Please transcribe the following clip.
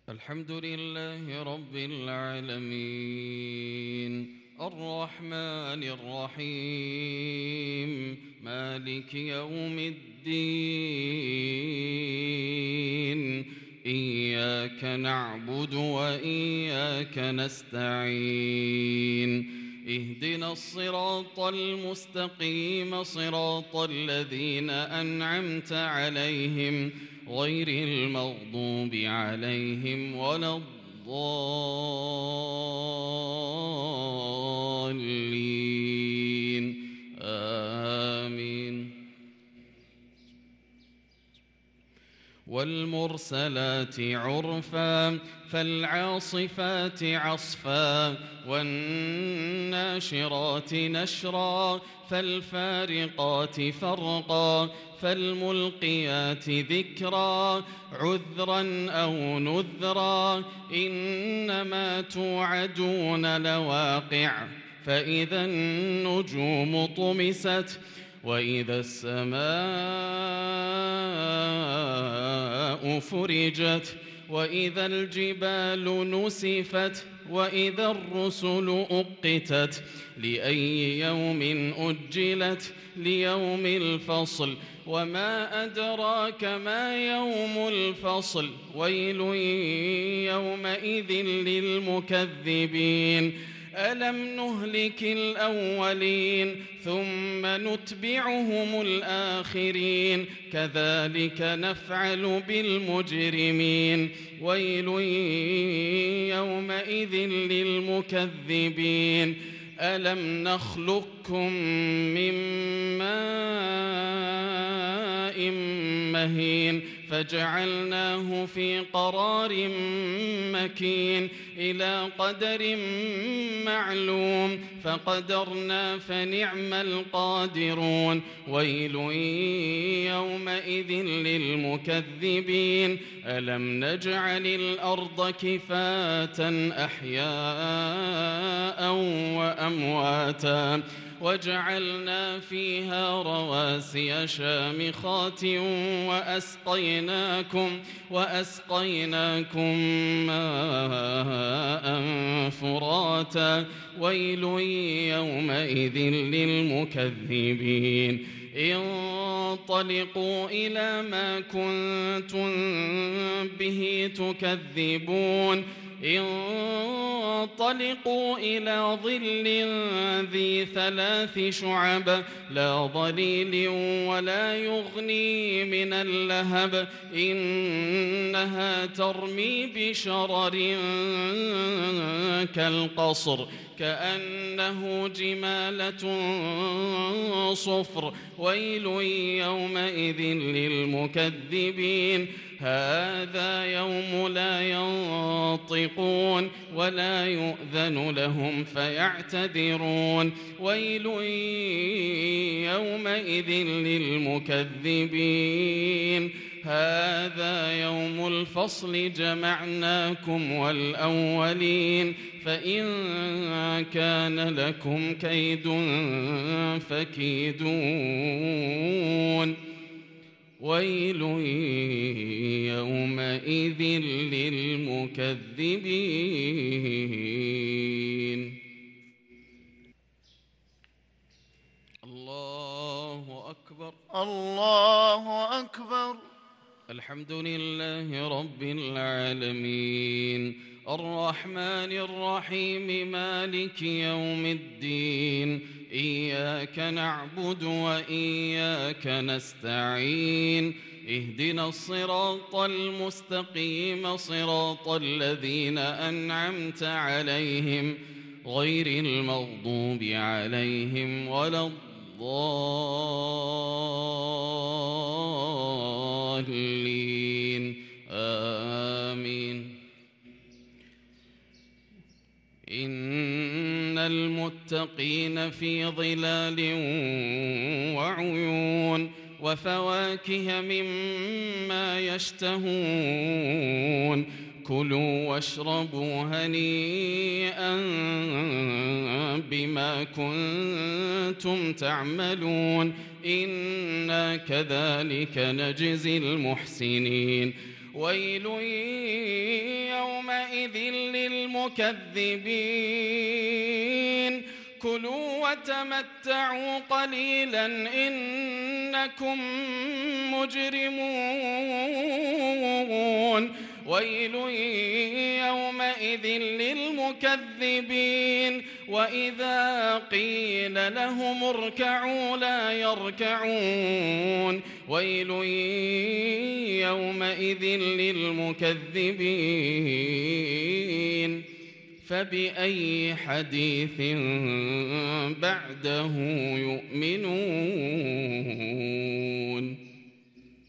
الحمد لله رب العالمين الرحمن الرحيم مالك يوم الدين إياك نعبد وإياك نستعين اهدنا الصراط المستقيم صراط الذين أنعمت عليهم غير المغضوب عليهم ولا الضالين آمين. والمرسلات عرفا فالعاصفات عصفا والناشرات نشرا فالفارقات فرقا فالملقيات ذكرا عذرا أو نذرا إنما توعدون لواقع فإذا النجوم طمست وإذا السماء فرجت وإذا الجبال نسفت وإذا الرسل أقتت لأي يوم أجلت ليوم الفصل وما أدراك ما يوم الفصل ويل يومئذ للمكذبين ألم نهلك الأولين ثم نتبعهم الآخرين كذلك نفعل بالمجرمين ويل يومئذ للمكذبين ألم نخلقكم من ماء مهين فجعلناه في قرار مكين إلى قدر معلوم فقدرنا فنعم القادرون ويل يومئذ للمكذبين ألم نجعل الأرض كفاة أحياء وأمواتا وجعلنا فيها رواسي شامخات وأسقيناكم ماء فراتا ويل يومئذ للمكذبين انطلقوا إلى ما كنتم به تكذبون انطلقوا إلى ظل ذي 3 شعب لا ظليل ولا يغني من اللهب إنها ترمي بشرر كالقصر كأنه جمالة صفر ويل يومئذ للمكذبين هذا يوم لا ينطقون ولا يؤذن لهم فيعتذرون ويل يومئذ للمكذبين هذا يوم الفصل جمعناكم والأولين فإن كان لكم كيد فكيدون ويل يومئذ للمكذبين. الله أكبر الله أكبر. الحمد لله رب العالمين الرحمن الرحيم مالك يوم الدين إياك نعبد وإياك نستعين اهدنا الصراط المستقيم صراط الذين أنعمت عليهم غير المغضوب عليهم ولا الضالين آمين. إن المتقين في ظلال وعيون وفواكه مما يشتهون كلوا واشربوا هنيئا بما كنتم تعملون إنا كذلك نجزي المحسنين ويل يومئذ للمكذبين كلوا وتمتعوا قليلا إنكم مجرمون ويل يومئذ للمكذبين وإذا قيل لهم اركعوا لا يركعون ويل يومئذ للمكذبين فبأي حديث بعده يؤمنون